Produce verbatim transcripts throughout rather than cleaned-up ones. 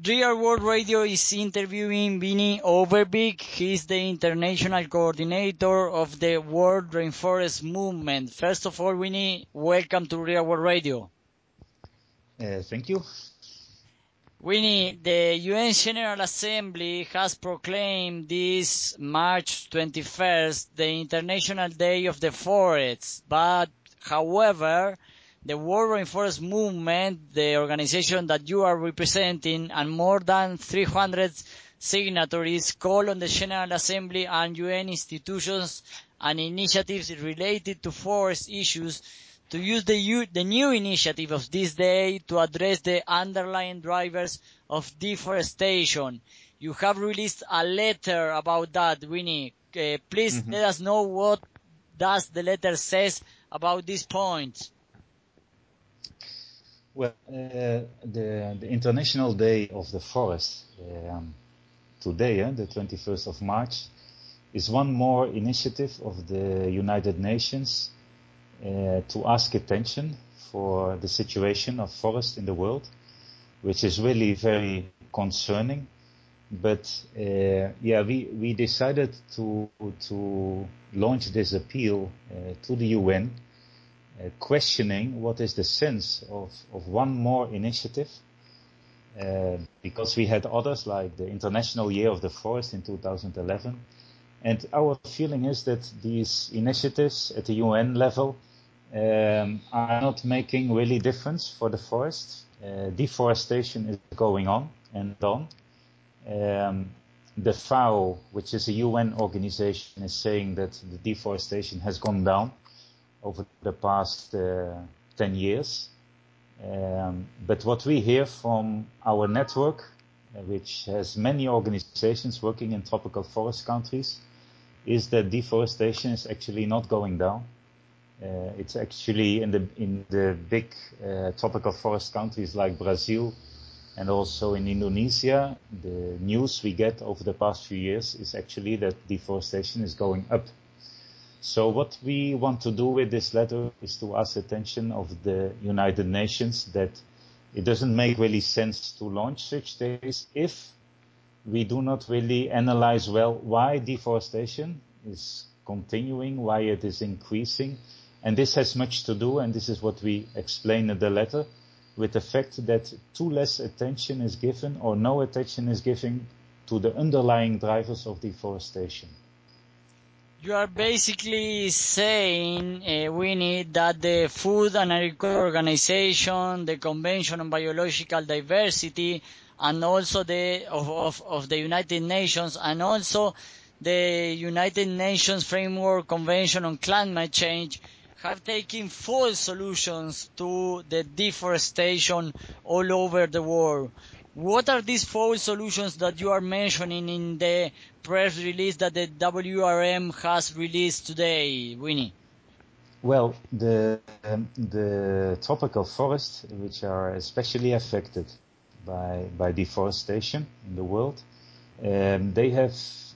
Real World Radio is interviewing Vinny Overbeek. He's the international coordinator of the World Rainforest Movement. First of all, Vinny, welcome to Real World Radio. Uh, thank you. Winnie, the U N General Assembly has proclaimed this March twenty-first the International Day of the Forests, but however, the World Rainforest Movement, the organization that you are representing, and more than three hundred signatories call on the General Assembly and U N institutions and initiatives related to forest issues to use the, u- the new initiative of this day to address the underlying drivers of deforestation. You have released a letter about that, Winnie. Uh, please Mm-hmm. let us know what does the letter says about these points. Well, uh, the, the International Day of the Forest, um, today, eh, the twenty-first of March, is one more initiative of the United Nations Uh, to ask attention for the situation of forest in the world, which is really very concerning. But uh, yeah, we, we decided to to launch this appeal uh, to the U N, uh, questioning what is the sense of, of one more initiative, uh, because we had others like the International Year of the Forest in two thousand eleven. And our feeling is that these initiatives at the U N level um, are not making really difference for the forest. Uh, deforestation is going on and on. Um, the F A O, which is a U N organization, is saying that the deforestation has gone down over the past uh, ten years. Um, but what we hear from our network, uh, which has many organizations working in tropical forest countries, is that deforestation is actually not going down. Uh, it's actually in the in the big uh, tropical forest countries like Brazil and also in Indonesia. The news we get over the past few years is actually that deforestation is going up. So what we want to do with this letter is to ask attention of the United Nations that it doesn't make really sense to launch such days if we do not really analyze well why deforestation is continuing, why it is increasing. And this has much to do, and this is what we explain in the letter, with the fact that too less attention is given or no attention is given to the underlying drivers of deforestation. You are basically saying, uh, Winnie, that the Food and Agriculture Organization, the Convention on Biological Diversity, and also the of, of, of the United Nations, and also the United Nations Framework Convention on Climate Change, have taken false solutions to the deforestation all over the world. What are these false solutions that you are mentioning in the press release that the W R M has released today, Winnie? Well, the um, the tropical forests, which are especially affected by by deforestation in the world, um, they have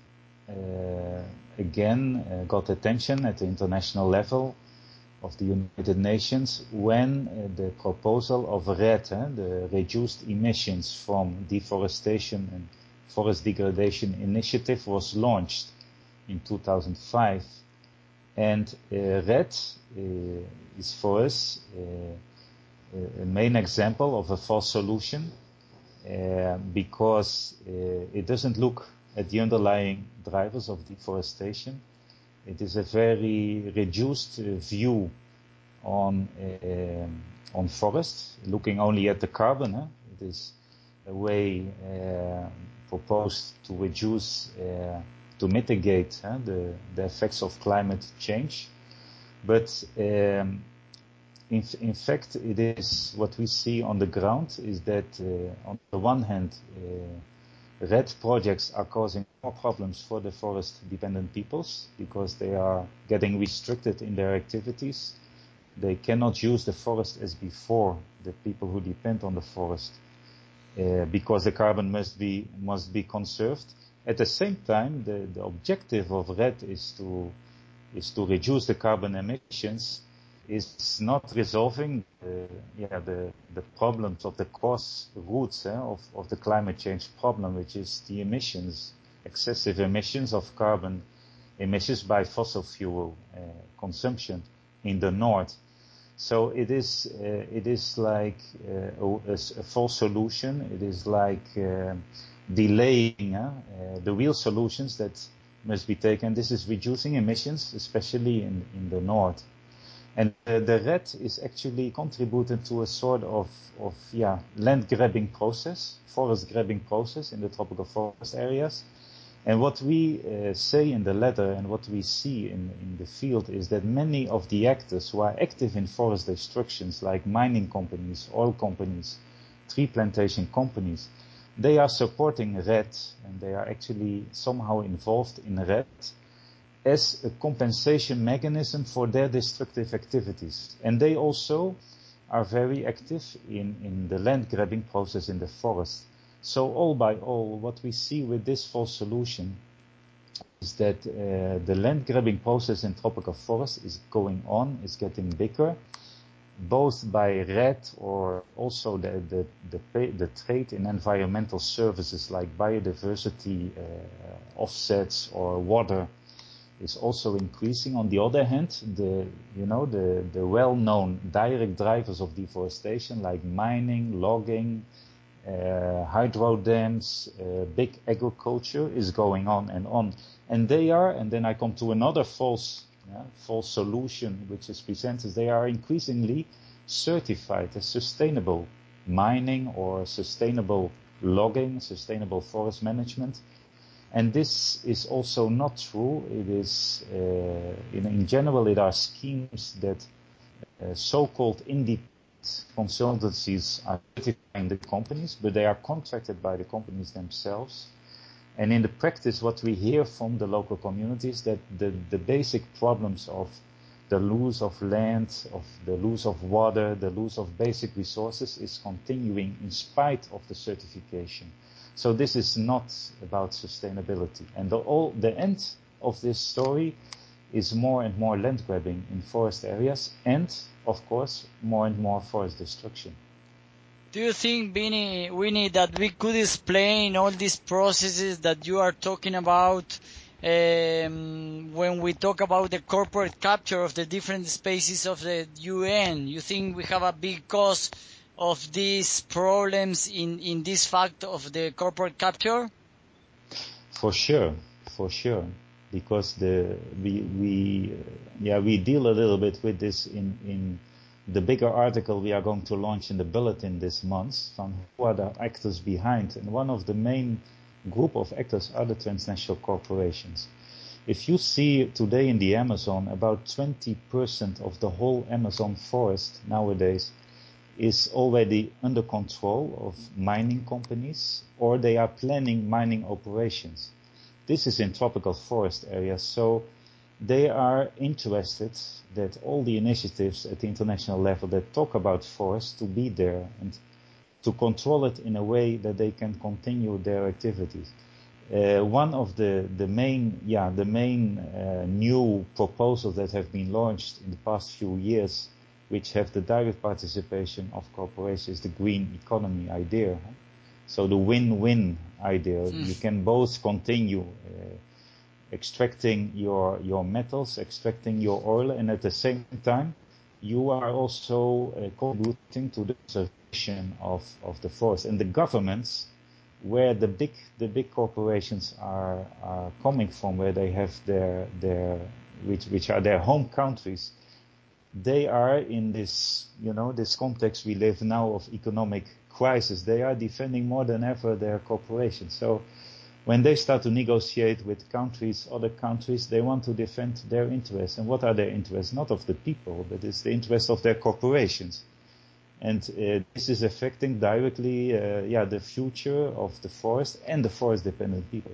uh, again uh, got attention at the international level of the United Nations when uh, the proposal of REDD, eh, the Reduced Emissions from Deforestation and Forest Degradation Initiative, was launched in two thousand five. And uh, REDD uh, is for us uh, a main example of a false solution uh, because uh, it doesn't look at the underlying drivers of deforestation. It is a very reduced uh, view on uh, on forests, looking only at the carbon. Huh? It is a way uh, proposed to reduce, uh, to mitigate huh, the, the effects of climate change. But um, in, in fact, it is what we see on the ground is that uh, on the one hand, uh, REDD projects are causing more problems for the forest-dependent peoples because they are getting restricted in their activities. They cannot use the forest as before, the people who depend on the forest, uh, because the carbon must be must be conserved. At the same time, the, the objective of REDD is to is to reduce the carbon emissions is not resolving the, yeah, the, the problems of the cause roots eh, of, of the climate change problem, which is the emissions, excessive emissions of carbon emissions by fossil fuel uh, consumption in the north. So it is uh, it is like uh, a, a false solution. It is like uh, delaying uh, uh, the real solutions that must be taken. This is reducing emissions, especially in, in the north. And uh, the R E D is actually contributing to a sort of, of yeah, land grabbing process, forest grabbing process in the tropical forest areas. And what we uh, say in the letter and what we see in, in the field is that many of the actors who are active in forest destructions, like mining companies, oil companies, tree plantation companies, they are supporting R E D and they are actually somehow involved in R E D as a compensation mechanism for their destructive activities. And they also are very active in, in the land grabbing process in the forest. So all by all, what we see with this false solution is that uh, the land grabbing process in tropical forest is going on, is getting bigger, both by R E D or also the, the, the, pay, the trade in environmental services like biodiversity uh, offsets or water is also increasing. On the other hand, the you know the, the well-known direct drivers of deforestation like mining, logging, uh, hydro dams, uh, big agriculture is going on and on. And they are, and then I come to another false yeah, false solution which is presented, they are increasingly certified as sustainable mining or sustainable logging, sustainable forest management. And this is also not true. It is, uh, in, in general, it are schemes that uh, so-called independent consultancies are certifying the companies, but they are contracted by the companies themselves. And in the practice, what we hear from the local communities that the, the basic problems of the loss of land, of the loss of water, the loss of basic resources is continuing in spite of the certification. So this is not about sustainability. And the, all, the end of this story is more and more land grabbing in forest areas and, of course, more and more forest destruction. Do you think, Vinny, Winnie, that we could explain all these processes that you are talking about um, when we talk about the corporate capture of the different spaces of the U N? You think we have a big cause of these problems in, in this fact of the corporate capture? For sure, for sure, because the we we uh, yeah we deal a little bit with this in in the bigger article we are going to launch in the bulletin this month. From who are the actors behind, and one of the main group of actors are the transnational corporations. If you see today in the Amazon, about twenty percent of the whole Amazon forest nowadays is already under control of mining companies, or they are planning mining operations. This is in tropical forest areas, so they are interested that all the initiatives at the international level that talk about forests to be there and to control it in a way that they can continue their activities. Uh, one of the, the main, yeah, the main uh, new proposals that have been launched in the past few years, which have the direct participation of corporations, the green economy idea. So the win-win idea. Mm. You can both continue uh, extracting your your metals, extracting your oil, and at the same time, you are also uh, contributing to the preservation of, of the forest. And the governments, where the big the big corporations are are coming from, where they have their their which which are their home countries, they are in this, you know, this context we live now of economic crisis. They are defending more than ever their corporations. So when they start to negotiate with countries, other countries, they want to defend their interests. And what are their interests? Not of the people, but it's the interest of their corporations. And uh, this is affecting directly, uh, yeah, the future of the forest and the forest-dependent people.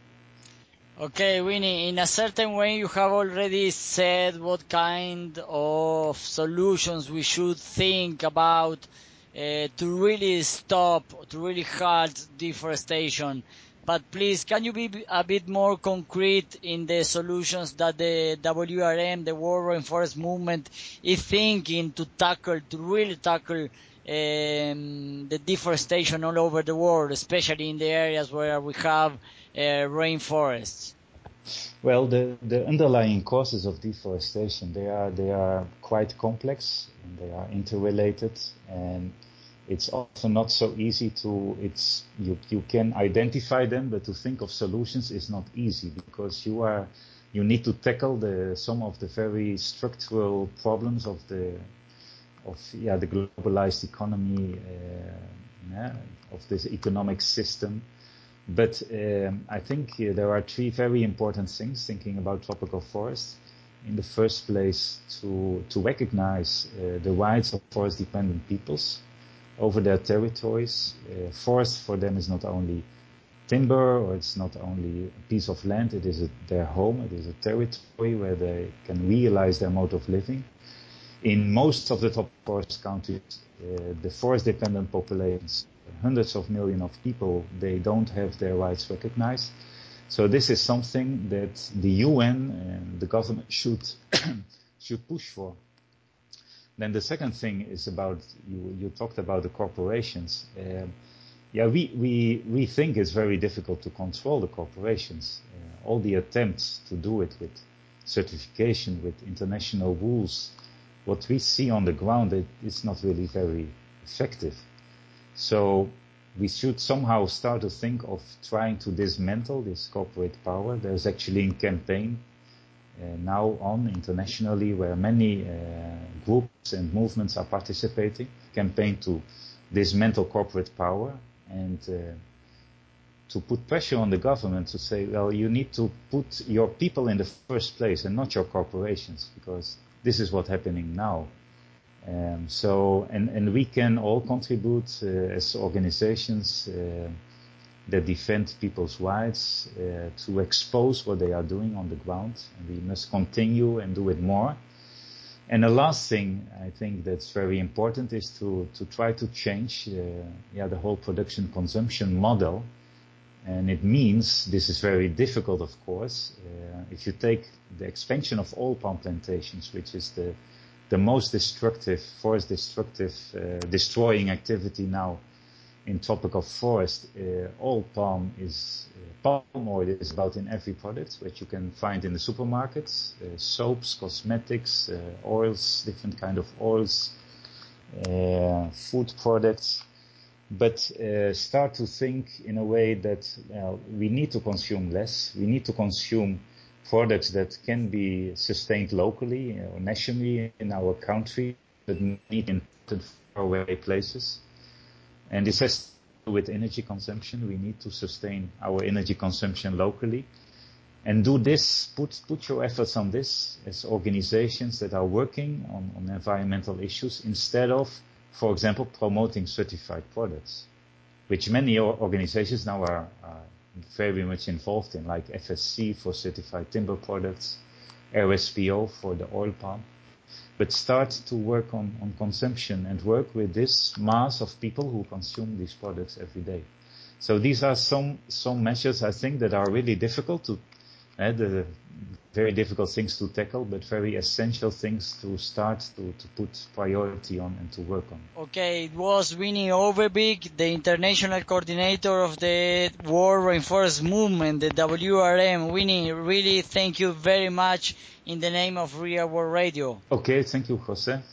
Okay, Winnie, in a certain way you have already said what kind of solutions we should think about uh, to really stop, to really halt deforestation. but please, can you be a bit more concrete in the solutions that the W R M, the World Rainforest Movement, is thinking to tackle, to really tackle um, the deforestation all over the world, especially in the areas where we have uh, rainforests? Well, the, the underlying causes of deforestation, they are they are quite complex and they are interrelated, and it's often not so easy to it's you you can identify them, but to think of solutions is not easy, because you are you need to tackle the some of the very structural problems of the of yeah the globalized economy, uh, yeah, of this economic system. But um, I think uh, there are three very important things thinking about tropical forests. In the first place, to to recognize uh, the rights of forest-dependent peoples over their territories. Uh, forest for them is not only timber, or it's not only a piece of land, it is a, their home, it is a territory where they can realize their mode of living. In most of the top forest countries, uh, the forest-dependent populations, hundreds of millions of people, they don't have their rights recognized. So this is something that the U N and the government should should push for. Then the second thing is about, you, you talked about the corporations. Uh, yeah, we, we, we think it's very difficult to control the corporations. Uh, all the attempts to do it with certification, with international rules, what we see on the ground, it, it's not really very effective. So we should somehow start to think of trying to dismantle this corporate power. There's actually a campaign uh, now on internationally where many uh, groups and movements are participating, campaign to dismantle corporate power and uh, to put pressure on the government to say, well, you need to put your people in the first place and not your corporations, because this is what's happening now. Um, so, and, and we can all contribute uh, as organizations uh, that defend people's rights uh, to expose what they are doing on the ground. And we must continue and do it more. And the last thing I think that's very important is to, to try to change uh, yeah, the whole production consumption model. And it means, this is very difficult, of course, uh, if you take the expansion of oil palm plantations, which is the the most destructive, forest destructive, uh, destroying activity now in tropical forest. Uh, oil palm is, uh, palm oil is about in every product, which you can find in the supermarkets, uh, soaps, cosmetics, uh, oils, different kind of oils, uh, food products. But uh, start to think in a way that uh, we need to consume less, we need to consume products that can be sustained locally or nationally in our country, but need in faraway places. And this has to do with energy consumption. We need to sustain our energy consumption locally. And do this, put, put your efforts on this as organizations that are working on, on environmental issues, instead of, for example, promoting certified products, which many organizations now are, are very much involved in, like F S C for certified timber products, R S P O for the oil palm. But start to work on, on consumption and work with this mass of people who consume these products every day. So these are some, some measures, I think, that are really difficult to, uh, the very difficult things to tackle, but very essential things to start to, to put priority on and to work on. Okay, it was Winnie Overbeek, the international coordinator of the World Rainforest Movement, the W R M. Winnie, really thank you very much in the name of Real World Radio. Okay, thank you, Jose.